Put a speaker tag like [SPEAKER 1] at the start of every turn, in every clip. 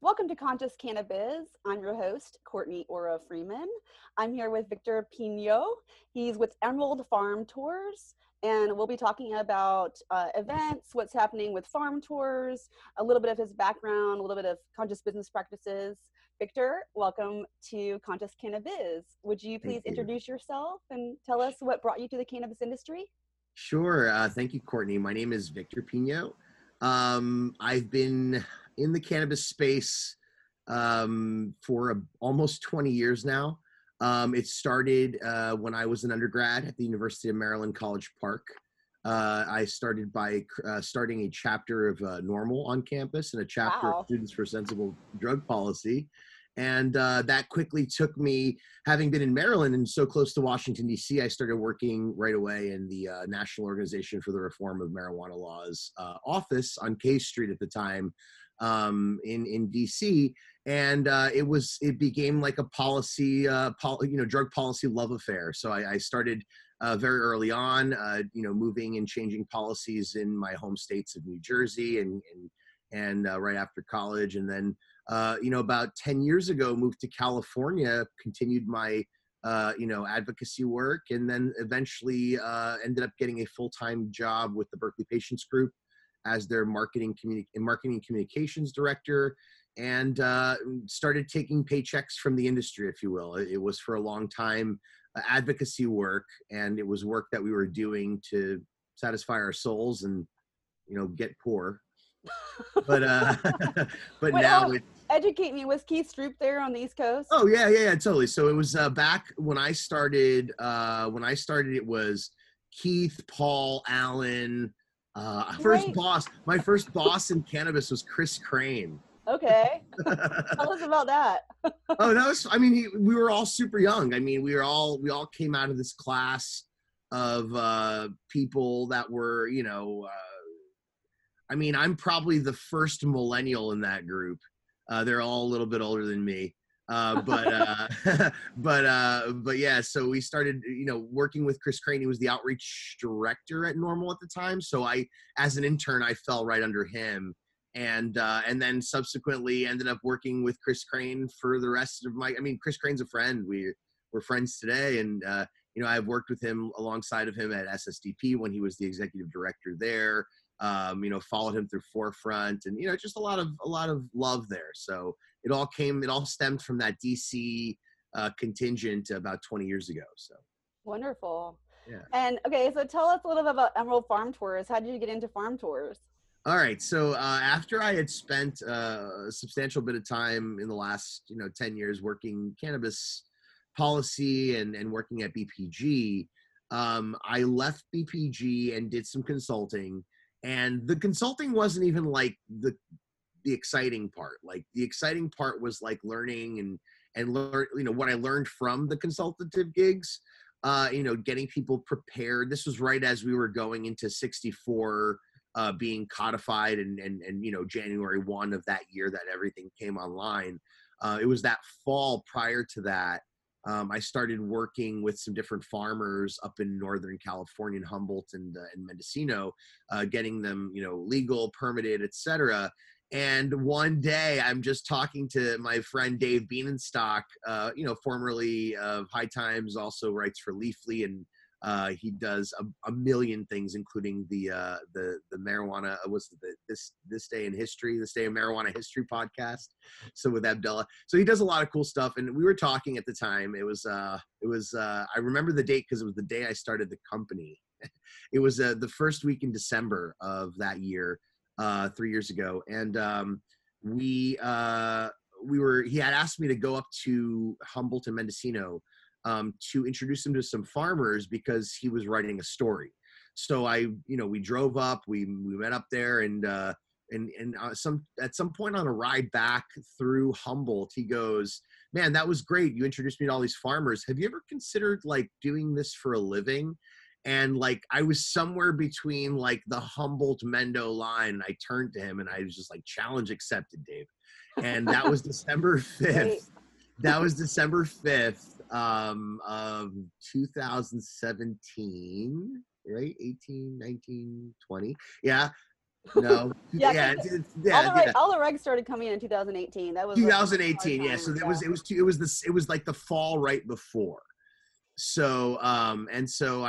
[SPEAKER 1] Welcome to Conscious Cannabis. I'm your host, Courtney Ora Freeman. I'm here with Victor Pino. He's with Emerald Farm Tours, and we'll be talking about events, what's happening with farm tours, a little bit of his background, a little bit of conscious business practices. Victor, welcome to Conscious Cannabis. Would you please
[SPEAKER 2] Thank you.
[SPEAKER 1] introduce yourself and tell us what brought you to the cannabis industry?
[SPEAKER 2] Sure. Thank you, Courtney. My name is Victor Pino. I've been in the cannabis space for almost 20 years now. It started when I was an undergrad at the University of Maryland, College Park. I started by starting a chapter of NORML on campus and a chapter of
[SPEAKER 1] Wow.
[SPEAKER 2] Students for Sensible Drug Policy. And that quickly took me, having been in Maryland and so close to Washington, D.C., I started working right away in the National Organization for the Reform of Marijuana Laws office on K Street at the time in D.C. And it became like a policy, drug policy love affair. So I started very early on, moving and changing policies in my home states of New Jersey and right after college. And then about 10 years ago, moved to California, continued my, advocacy work, and then eventually ended up getting a full-time job with the Berkeley Patients Group as their marketing communications director, and started taking paychecks from the industry, if you will. It was for a long time advocacy work, and it was work that we were doing to satisfy our souls and, get poor. But but
[SPEAKER 1] Wait,
[SPEAKER 2] now it's
[SPEAKER 1] educate me. Was Keith Stroop there on the East Coast?
[SPEAKER 2] oh yeah, totally. So it was back when I started. It was Keith, Paul, Allen.
[SPEAKER 1] Right.
[SPEAKER 2] My first boss in cannabis was Chris Crane.
[SPEAKER 1] Okay. Tell us about that.
[SPEAKER 2] Oh, that was. I mean, we were all super young. I mean, we all came out of this class of people that were, I mean, I'm probably the first millennial in that group. They're all a little bit older than me. But yeah, so we started, working with Chris Crane. He was the outreach director at NORML at the time. So as an intern, I fell right under him. And then subsequently ended up working with Chris Crane for the rest of Chris Crane's a friend. We're friends today. And, I've worked with him alongside of him at SSDP when he was the executive director there. Followed him through Forefront, and just a lot of love there. So it all stemmed from that DC contingent about 20 years ago. So
[SPEAKER 1] Wonderful.
[SPEAKER 2] yeah.
[SPEAKER 1] And okay, so tell us a little bit about Emerald Farm Tours. How did you get into farm tours?
[SPEAKER 2] All right. So after I had spent a substantial bit of time in the last 10 years working cannabis policy and working at BPG, I left BPG and did some consulting. And the consulting wasn't even like the exciting part. Like the exciting part was like learning and learn, what I learned from the consultative gigs, getting people prepared. This was right as we were going into 64 being codified and January 1 of that year that everything came online. It was that fall prior to that. I started working with some different farmers up in Northern California, in Humboldt and Mendocino, getting them, legal, permitted, etc. And one day I'm just talking to my friend Dave Bienenstock, formerly of High Times, also writes for Leafly, and he does a million things, including the marijuana. This day in history, this day of marijuana history podcast. So with Abdullah, so he does a lot of cool stuff. And we were talking at the time. It was I remember the date because it was the day I started the company. It was the first week in December of that year, 3 years ago, and he had asked me to go up to Humboldt and Mendocino to introduce him to some farmers because he was writing a story. So we drove up, we met up there, and at some point on a ride back through Humboldt, he goes, "Man, that was great. You introduced me to all these farmers. Have you ever considered like doing this for a living?" And like I was somewhere between like the Humboldt Mendo line, and I turned to him and I was just like, "Challenge accepted, Dave." And that was December 5th.
[SPEAKER 1] Great.
[SPEAKER 2] That was December 5th of 2017, right? 18, 19, 20. Yeah. No.
[SPEAKER 1] Yeah,
[SPEAKER 2] Yeah.
[SPEAKER 1] 'cause
[SPEAKER 2] Yeah. Yeah.
[SPEAKER 1] all the regs started coming in 2018. That was like a hard
[SPEAKER 2] 2018. Yeah. So
[SPEAKER 1] time.
[SPEAKER 2] there
[SPEAKER 1] Yeah.
[SPEAKER 2] was, it was like the fall right before. So, and so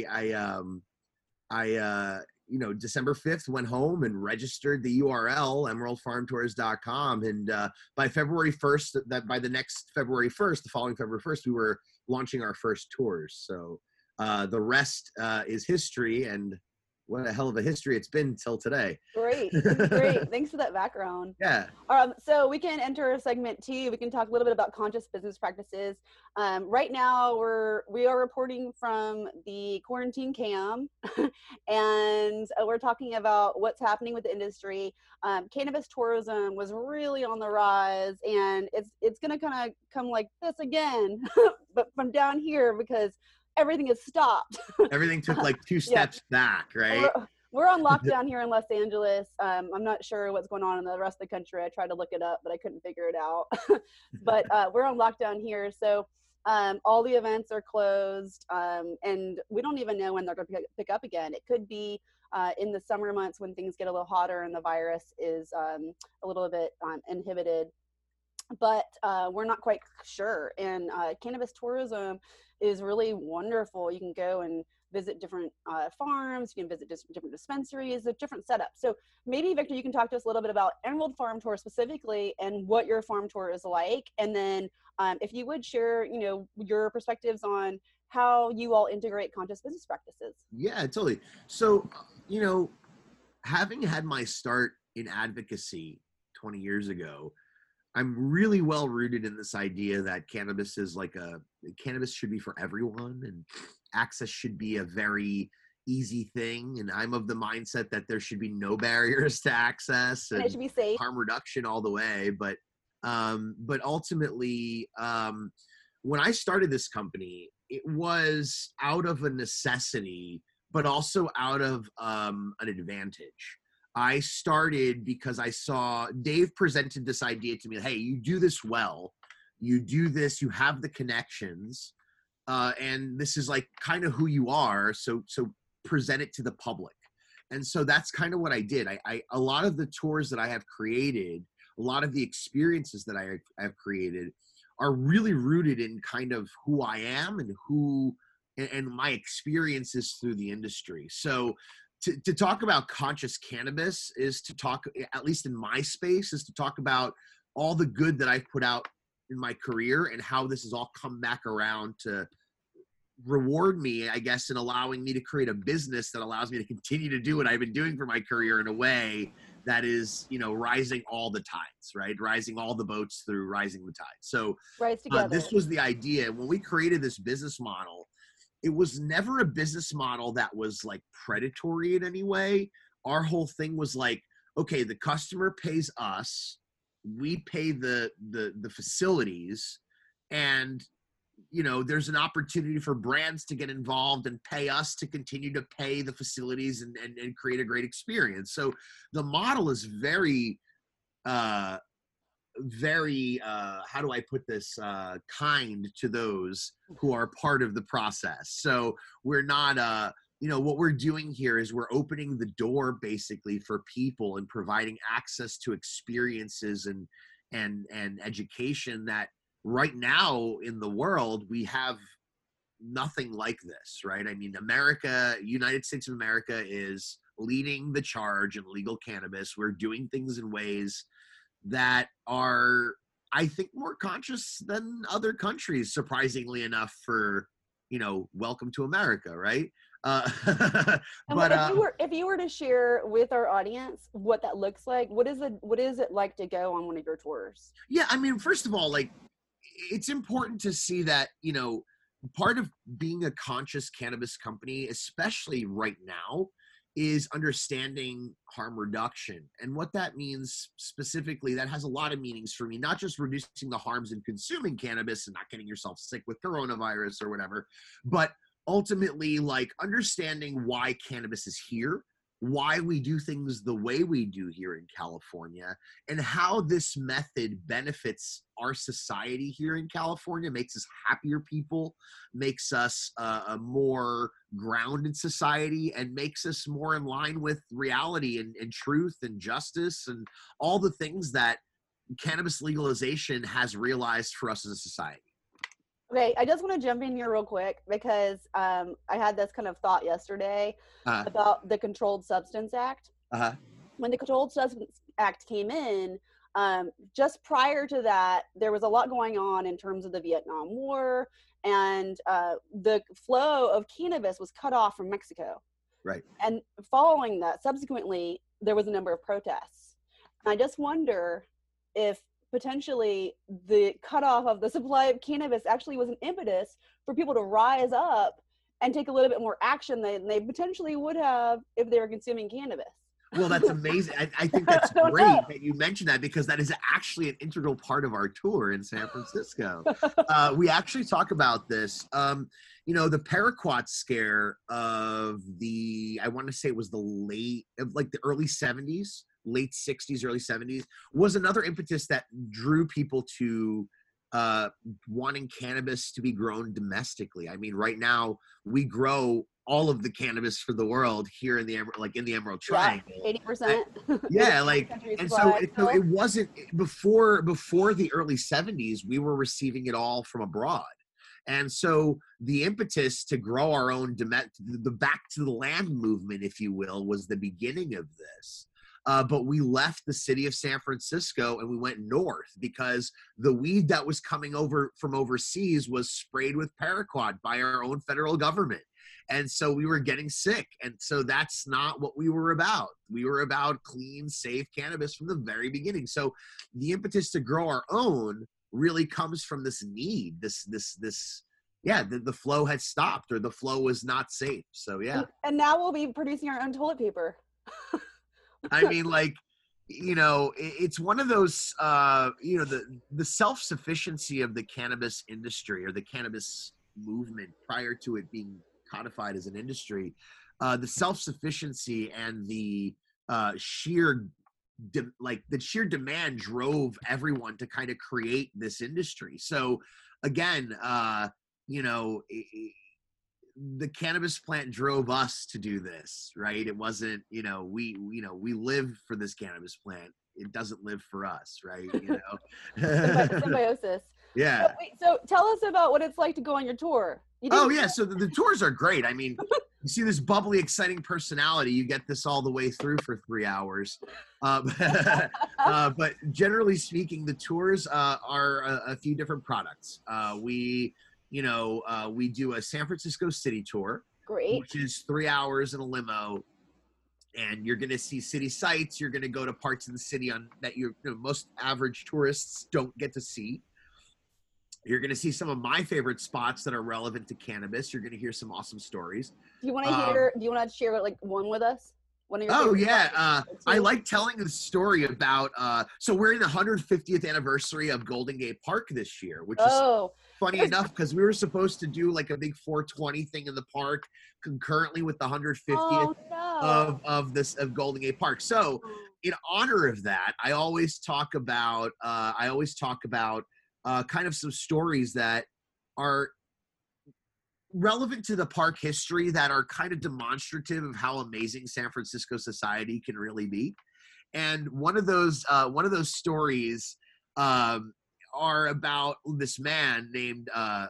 [SPEAKER 2] December 5th went home and registered the URL emeraldfarmtours.com. And by February 1st, by the next February 1st, the following February 1st, we were launching our first tours. So the rest is history, and what a hell of a history it's been till today.
[SPEAKER 1] Great. This is great. Thanks for that background.
[SPEAKER 2] Yeah.
[SPEAKER 1] So we can enter segment 2. We can talk a little bit about conscious business practices. Right now, we are reporting from the quarantine cam, and we're talking about what's happening with the industry. Cannabis tourism was really on the rise, and it's going to kind of come like this again, but from down here, because everything is stopped.
[SPEAKER 2] Everything took like 2 steps back, right?
[SPEAKER 1] We're on lockdown here in Los Angeles. I'm not sure what's going on in the rest of the country. I tried to look it up, but I couldn't figure it out. But we're on lockdown here. So all the events are closed, and we don't even know when they're going to pick up again. It could be in the summer months when things get a little hotter and the virus is a little bit inhibited. But we're not quite sure. And cannabis tourism is really wonderful. You can go and visit different farms, you can visit different dispensaries, a different setup. So maybe, Victor, you can talk to us a little bit about Emerald Farm Tour specifically and what your farm tour is like. And then if you would share, your perspectives on how you all integrate conscious business practices.
[SPEAKER 2] Yeah, totally. So, having had my start in advocacy 20 years ago, I'm really well rooted in this idea that cannabis should be for everyone, and access should be a very easy thing. And I'm of the mindset that there should be no barriers to access, and
[SPEAKER 1] it should be safe,
[SPEAKER 2] harm reduction all the way. But ultimately, when I started this company, it was out of a necessity, but also out of an advantage. I started because I saw Dave presented this idea to me. Hey, you do this well. You do this. You have the connections, and this is like kind of who you are. So present it to the public. And so that's kind of what I did. A lot of the tours that I have created, a lot of the experiences that I have created, are really rooted in kind of who I am and my experiences through the industry. So to talk about conscious cannabis is to talk, at least in my space, is to talk about all the good that I've put out in my career and how this has all come back around to reward me, I guess, in allowing me to create a business that allows me to continue to do what I've been doing for my career in a way that is, rising all the tides, right? Rising all the boats through rising the tide. So this was the idea. When we created this business model, it was never a business model that was like predatory in any way. Our whole thing was like, okay, the customer pays us, we pay the facilities, and there's an opportunity for brands to get involved and pay us to continue to pay the facilities and create a great experience. So the model is very how do I put this, kind to those who are part of the process. So we're not what we're doing here is we're opening the door basically for people and providing access to experiences and education that right now in the world we have nothing like this, right? I mean, United States of America is leading the charge in legal cannabis. We're doing things in ways that are, I think, more conscious than other countries, surprisingly enough, for, welcome to America, right?
[SPEAKER 1] But if you were to share with our audience what that looks like, what is it like to go on one of your tours?
[SPEAKER 2] Yeah, I mean, first of all, like, it's important to see that, part of being a conscious cannabis company, especially right now, is understanding harm reduction. And what that means specifically, that has a lot of meanings for me, not just reducing the harms in consuming cannabis and not getting yourself sick with coronavirus or whatever, but ultimately like understanding why cannabis is here, why we do things the way we do here in California, and how this method benefits our society here in California, makes us happier people, makes us a more grounded society, and makes us more in line with reality and truth and justice and all the things that cannabis legalization has realized for us as a society.
[SPEAKER 1] Okay, I just want to jump in here real quick because I had this kind of thought yesterday about the Controlled Substance Act. When the Controlled Substance Act came in, just prior to that, there was a lot going on in terms of the Vietnam War, and the flow of cannabis was cut off from Mexico.
[SPEAKER 2] Right.
[SPEAKER 1] And following that, subsequently, there was a number of protests. And I just wonder if potentially the cutoff of the supply of cannabis actually was an impetus for people to rise up and take a little bit more action than they potentially would have if they were consuming cannabis.
[SPEAKER 2] Well, that's amazing. I think that's great that you mentioned that, because that is actually an integral part of our tour in San Francisco. We actually talk about this. You know, the Paraquat scare of I want to say it was the early 70s, late 60s, early 70s, was another impetus that drew people to wanting cannabis to be grown domestically. I mean, right now we grow all of the cannabis for the world here in the Emerald Triangle.
[SPEAKER 1] 80%.
[SPEAKER 2] Yeah, and so it wasn't before the early 70s. We were receiving it all from abroad. And so the impetus to grow our own, the back to the land movement, if you will, was the beginning of this. But we left the city of San Francisco and we went north because the weed that was coming over from overseas was sprayed with paraquat by our own federal government. And so we were getting sick. And so that's not what we were about. We were about clean, safe cannabis from the very beginning. So the impetus to grow our own really comes from this need, the flow had stopped, or the flow was not safe. So, yeah.
[SPEAKER 1] And now we'll be producing our own toilet paper.
[SPEAKER 2] I mean, it's one of those, the self-sufficiency of the cannabis industry, or the cannabis movement prior to it being codified as an industry, the self-sufficiency and the sheer demand drove everyone to kind of create this industry. So again, the cannabis plant drove us to do this, right? It wasn't, we live for this cannabis plant. It doesn't live for us, right?
[SPEAKER 1] Symbiosis.
[SPEAKER 2] Yeah.
[SPEAKER 1] So tell us about what it's like to go on your tour.
[SPEAKER 2] So the tours are great. I mean, you see this bubbly, exciting personality, you get this all the way through for 3 hours. But generally speaking, the tours are a few different products. We do a San Francisco city tour,
[SPEAKER 1] great,
[SPEAKER 2] which is 3 hours in a limo. And you're going to see city sights. You're going to go to parts of the city that most average tourists don't get to see. You're going to see some of my favorite spots that are relevant to cannabis. You're going to hear some awesome stories.
[SPEAKER 1] Do you want to share one with us? One of your
[SPEAKER 2] I like telling the story about, so we're in the 150th anniversary of Golden Gate Park this year, which is funny enough because we were supposed to do like a big 420 thing in the park concurrently with the 150th of Golden Gate Park. So in honor of that, I always talk about kind of some stories that are relevant to the park history, that are kind of demonstrative of how amazing San Francisco society can really be. And one of those stories are about this man named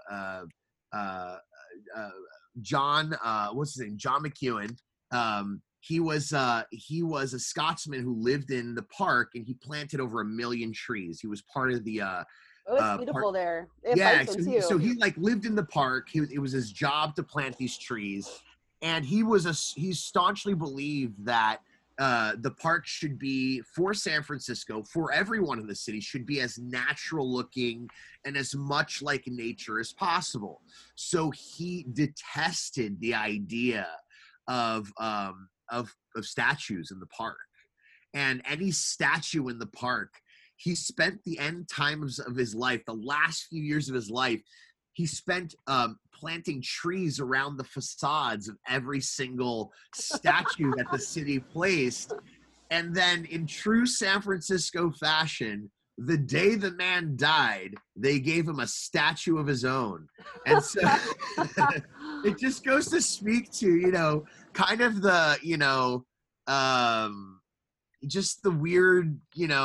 [SPEAKER 2] John. What's his name? John McEwen. He was a Scotsman who lived in the park, and he planted over 1 million trees. He was part of the
[SPEAKER 1] it's beautiful there.
[SPEAKER 2] So he lived in the park. It was his job to plant these trees, and he staunchly believed that the park should be, for San Francisco, for everyone in the city, should be as natural looking and as much like nature as possible. So he detested the idea of statues in the park, and any statue in the park. He spent the end times of his life, the last few years of his life, he spent planting trees around the facades of every single statue that the city placed. And then, in true San Francisco fashion, the day the man died, they gave him a statue of his own. And so it just goes to speak to, kind of the, just the weird,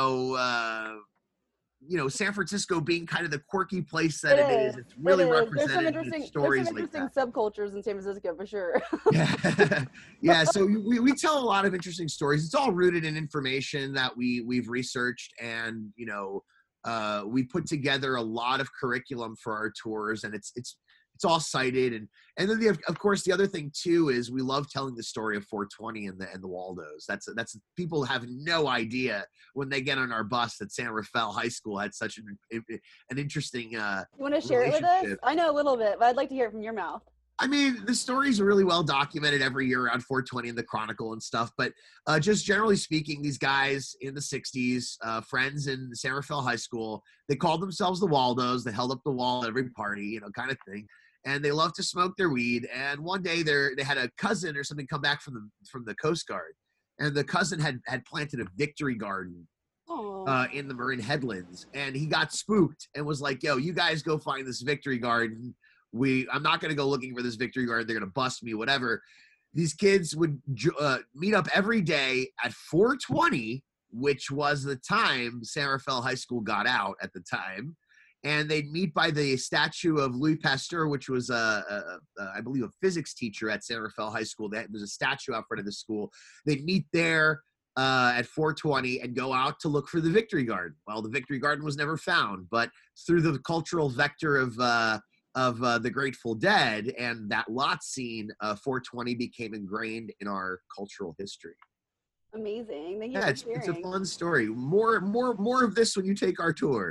[SPEAKER 2] San Francisco being kind of the quirky place that it is. It's really represented in stories like that.
[SPEAKER 1] Subcultures in San Francisco for sure.
[SPEAKER 2] Yeah, yeah. So we tell a lot of interesting stories. It's all rooted in information that we've researched, and we put together a lot of curriculum for our tours, and it's all cited. And then of course the other thing too is we love telling the story of 420 and the Waldos. That's people have no idea when they get on our bus that San Rafael High School had such an interesting
[SPEAKER 1] you want to share it with us? I know a little bit, but I'd like to hear it from your mouth.
[SPEAKER 2] I mean, the stories are really well documented every year around 420 in the Chronicle and stuff, but just generally speaking, these guys in the 60s, friends in San Rafael High School, they called themselves the Waldos. They held up the wall at every party, kind of thing. And they love to smoke their weed. And one day they had a cousin or something come back from the Coast Guard, and the cousin had planted a victory garden in the Marin Headlands, and he got spooked and was like, "Yo, you guys go find this victory garden. I'm not going to go looking for this victory garden. They're going to bust me, whatever." These kids would meet up every day at 420, which was the time San Rafael High School got out at the time. And they'd meet by the statue of Louis Pasteur, which was, I believe, a physics teacher at San Rafael High School. There's a statue out front of the school. They'd meet there at 420 and go out to look for the Victory Garden. Well, the Victory Garden was never found, but through the cultural vector of the Grateful Dead and that lot scene, 420 became ingrained in our cultural history.
[SPEAKER 1] Amazing. Thank you
[SPEAKER 2] yeah,
[SPEAKER 1] for
[SPEAKER 2] it's a fun story. More of this when you take our tour.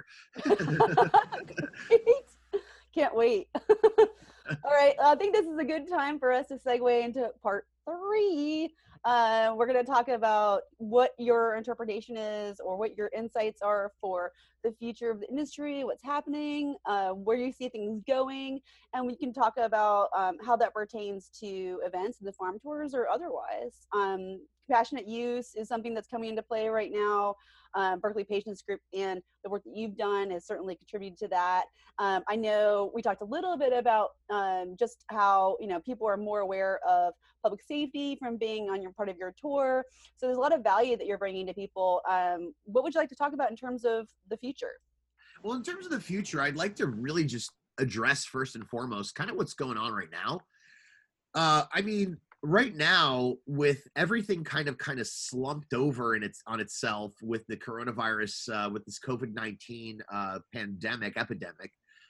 [SPEAKER 1] Can't wait. All right. I think this is a good time for us to segue into part 3. We're going to talk about what your interpretation is or what your insights are for the future of the industry, what's happening, where you see things going, and we can talk about how that pertains to events and the farm tours or otherwise. Compassionate use is something that's coming into play right now. Berkeley Patients Group and the work that you've done has certainly contributed to that. I know we talked a little bit about just how people are more aware of public safety from being on your part of your tour. So there's a lot of value that you're bringing to people. What would you like to talk about in terms of the future?
[SPEAKER 2] Well, in terms of the future, I'd like to really just address first and foremost kind of what's going on right now. I mean, right now, with everything kind of slumped over on itself with the coronavirus, with this COVID-19 epidemic,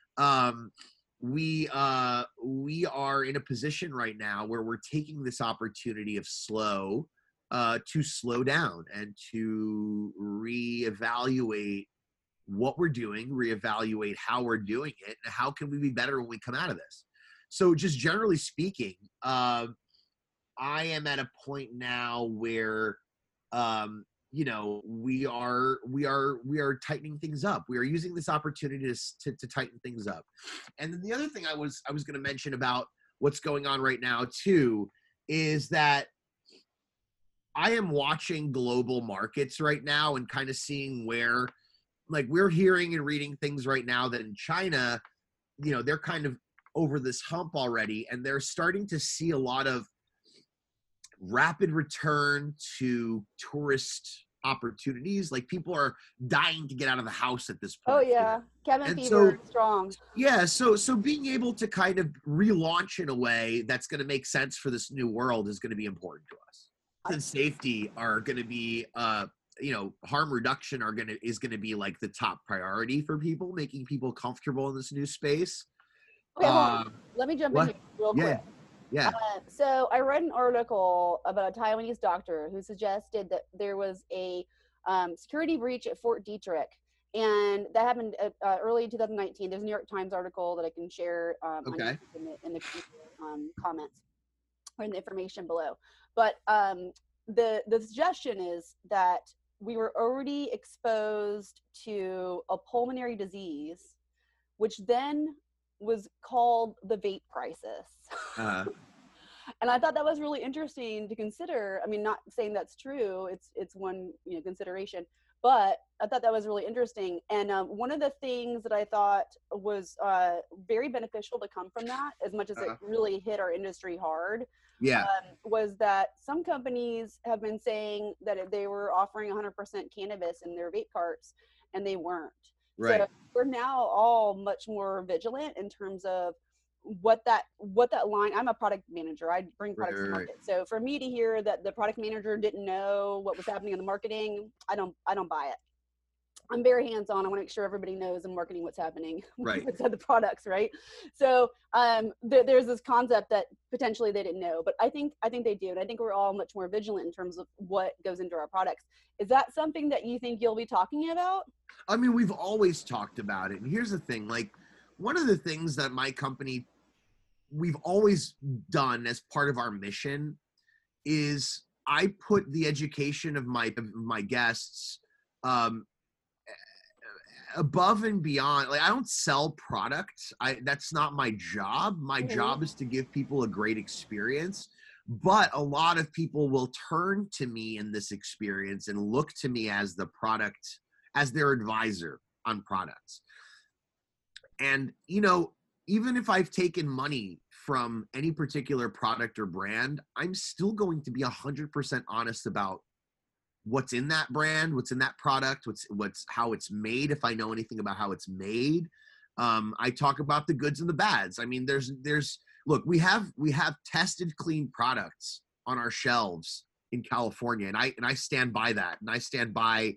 [SPEAKER 2] we are in a position right now where we're taking this opportunity of to slow down and to reevaluate what we're doing, reevaluate how we're doing it, and how can we be better when we come out of this. So just generally speaking, I am at a point now where, we are tightening things up. We are using this opportunity to tighten things up. And then the other thing I was going to mention about what's going on right now too is that I am watching global markets right now and kind of seeing where, like, we're hearing and reading things right now that in China, they're kind of over this hump already, and they're starting to see a lot of rapid return to tourist opportunities. Like, people are dying to get out of the house at this point.
[SPEAKER 1] Oh yeah, cabin fever strong.
[SPEAKER 2] Yeah, so being able to kind of relaunch in a way that's going to make sense for this new world is going to be important to us. And safety are going to be harm reduction is going to be like the top priority for people, making people comfortable in this new space.
[SPEAKER 1] Okay, let me jump in here real quick.
[SPEAKER 2] Yeah.
[SPEAKER 1] So I read an article about a Taiwanese doctor who suggested that there was a security breach at Fort Detrick, and that happened early 2019. There's a New York Times article that I can share in the comments or in the information below. But the suggestion is that we were already exposed to a pulmonary disease, which then was called the vape crisis.
[SPEAKER 2] Uh,
[SPEAKER 1] And I thought that was really interesting to consider. I mean, not saying that's true. It's one, consideration, but I thought that was really interesting. And one of the things that I thought was very beneficial to come from that, as much as it really hit our industry hard,
[SPEAKER 2] yeah,
[SPEAKER 1] was that some companies have been saying that they were offering 100% cannabis in their vape carts, and they weren't.
[SPEAKER 2] right.
[SPEAKER 1] So we're now all much more vigilant in terms of what that line. I'm a product manager. I bring products to market. So for me to hear that the product manager didn't know what was happening in the marketing, I don't buy it. I'm very hands-on. I want to make sure everybody knows in marketing what's happening inside the products, right? So there's this concept that potentially they didn't know, but I think they do, and I think we're all much more vigilant in terms of what goes into our products. Is that something that you think you'll be talking about?
[SPEAKER 2] I mean, we've always talked about it, and here's the thing: like, one of the things that my company we've always done as part of our mission is I put the education of my guests above and beyond. Like, I don't sell products. That's not my job. My job is to give people a great experience. But a lot of people will turn to me in this experience and look to me as the product, as their advisor on products. And, even if I've taken money from any particular product or brand, I'm still going to be 100% honest about what's in that brand, what's in that product, what's how it's made, if I know anything about how it's made. I talk about the goods and the bads. I mean, look, we have tested clean products on our shelves in California, and I stand by that, and I stand by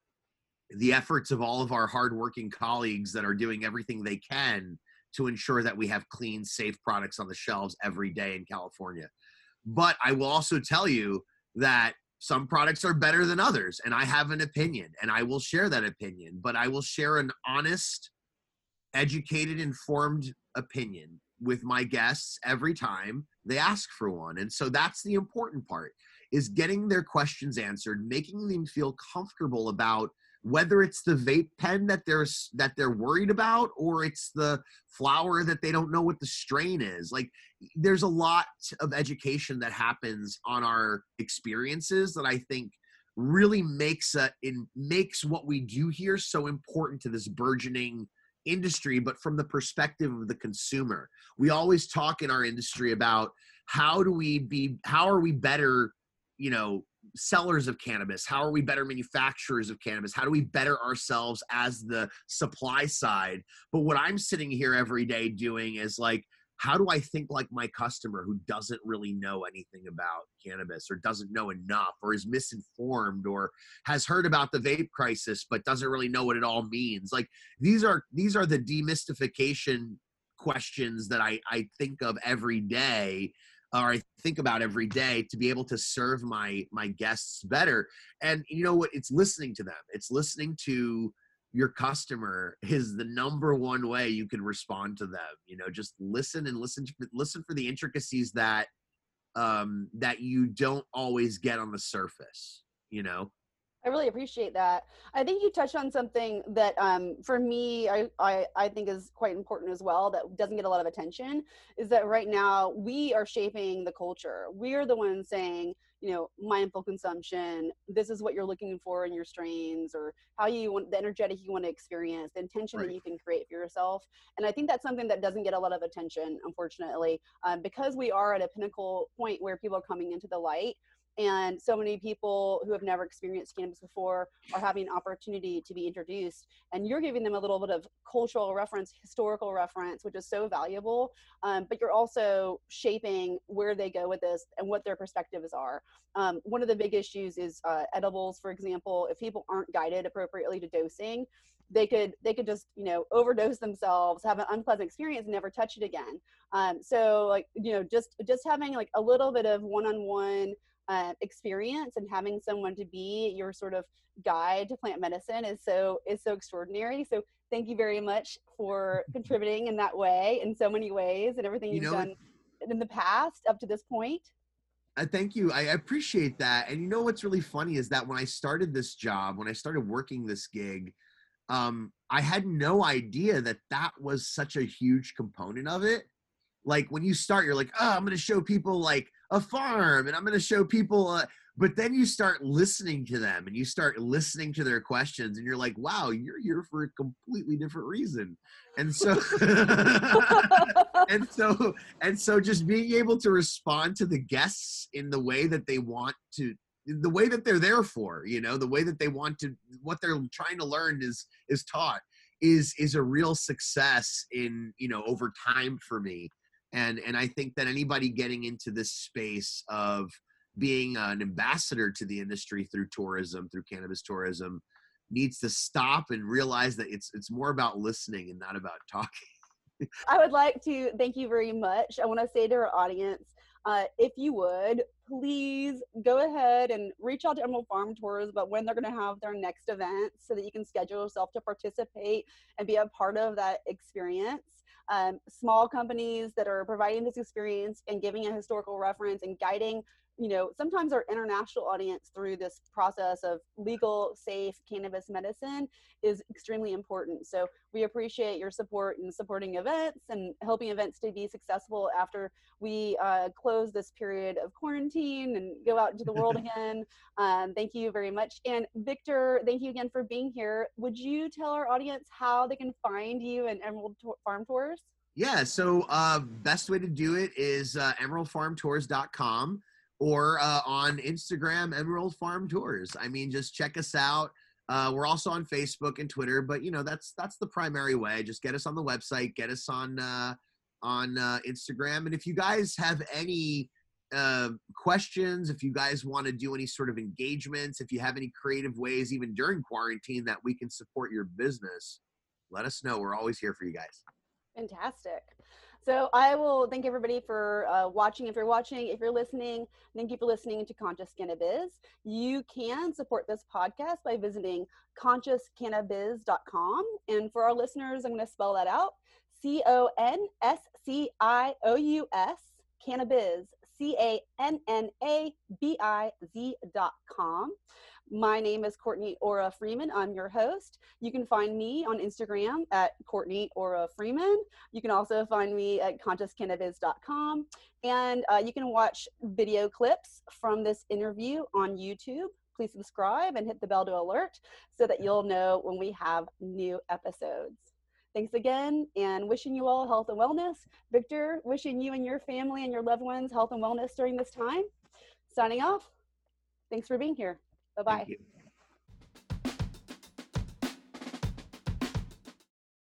[SPEAKER 2] the efforts of all of our hardworking colleagues that are doing everything they can to ensure that we have clean, safe products on the shelves every day in California. But I will also tell you that some products are better than others, and I have an opinion, and I will share that opinion, but I will share an honest, educated, informed opinion with my guests every time they ask for one. And so that's the important part, is getting their questions answered, making them feel comfortable about whether it's the vape pen that they're worried about, or it's the flower that they don't know what the strain is. Like, there's a lot of education that happens on our experiences that I think really makes what we do here so important to this burgeoning industry, but from the perspective of the consumer. We always talk in our industry about how are we better, sellers of cannabis? How are we better manufacturers of cannabis? How do we better ourselves as the supply side? But what I'm sitting here every day doing is like, how do I think like my customer who doesn't really know anything about cannabis, or doesn't know enough, or is misinformed, or has heard about the vape crisis but doesn't really know what it all means? Like, these are the demystification questions that I think of every day, or I think about every day, to be able to serve my guests better. And you know what? It's listening to them. It's listening to your customer is the number one way you can respond to them. Just listen for the intricacies that you don't always get on the surface.
[SPEAKER 1] I really appreciate that. I think you touched on something that for me, I think is quite important as well, that doesn't get a lot of attention, is that right now we are shaping the culture. We're the ones saying, mindful consumption, this is what you're looking for in your strains, or how you want, the energetic you want to experience, the intention that you can create for yourself. And I think that's something that doesn't get a lot of attention, unfortunately, because we are at a pinnacle point where people are coming into the light. And so many people who have never experienced cannabis before are having an opportunity to be introduced. And you're giving them a little bit of cultural reference, historical reference, which is so valuable. But you're also shaping where they go with this and what their perspectives are. One of the big issues is edibles, for example. If people aren't guided appropriately to dosing, they could just overdose themselves, have an unpleasant experience, and never touch it again. So just having like a little bit of one-on-one experience, and having someone to be your sort of guide to plant medicine is so extraordinary. So thank you very much for contributing in that way, in so many ways, and everything you've done in the past up to this point.
[SPEAKER 2] Thank you. I appreciate that. And what's really funny is that when I started this job, when I started working this gig, I had no idea that that was such a huge component of it. Like when you start, you're like, oh, I'm going to show people like a farm and I'm going to show people, but then you start listening to them and you start listening to their questions and you're like, wow, you're here for a completely different reason. And so, and so just being able to respond to the guests in the way that they want to, the way that they're there for, you know, the way that they want to, what they're trying to learn is taught is a real success in, you know, over time for me. And I think that anybody getting into this space of being an ambassador to the industry through tourism, through cannabis tourism, needs to stop and realize that it's more about listening and not about talking.
[SPEAKER 1] I would like to thank you very much. I want to say to our audience, if you would, please go ahead and reach out to Emerald Farm Tours about when they're going to have their next event so that you can schedule yourself to participate and be a part of that experience. Small companies that are providing this experience and giving a historical reference and guiding, you know, sometimes our international audience through this process of legal, safe cannabis medicine is extremely important. So we appreciate your support in supporting events and helping events to be successful after we close this period of quarantine and go out into the world again. Thank you very much. And Victor, thank you again for being here. Would you tell our audience how they can find you and Emerald Farm Tours?
[SPEAKER 2] Yeah, so best way to do it is emeraldfarmtours.com. or on Instagram, Emerald Farm Tours. I mean, just check us out. We're also on Facebook and Twitter, but you know, that's the primary way. Just get us on the website, get us on Instagram. And if you guys have any questions, if you guys want to do any sort of engagements, if you have any creative ways, even during quarantine, that we can support your business, let us know. We're always here for you guys.
[SPEAKER 1] Fantastic. So I will thank everybody for watching. If you're watching, if you're listening, thank you for listening to Conscious Cannabiz. You can support this podcast by visiting consciouscannabiz.com. And for our listeners, I'm going to spell that out. CONSCIOUS, Cannabiz, CANNABIZ.com. My name is Courtney Aura Freeman. I'm your host. You can find me on Instagram at Courtney Aura Freeman. You can also find me at consciouscannabiz.com. And you can watch video clips from this interview on YouTube. Please subscribe and hit the bell to alert so that you'll know when we have new episodes. Thanks again, and wishing you all health and wellness. Victor, wishing you and your family and your loved ones health and wellness during this time. Signing off. Thanks for being here. Bye-bye.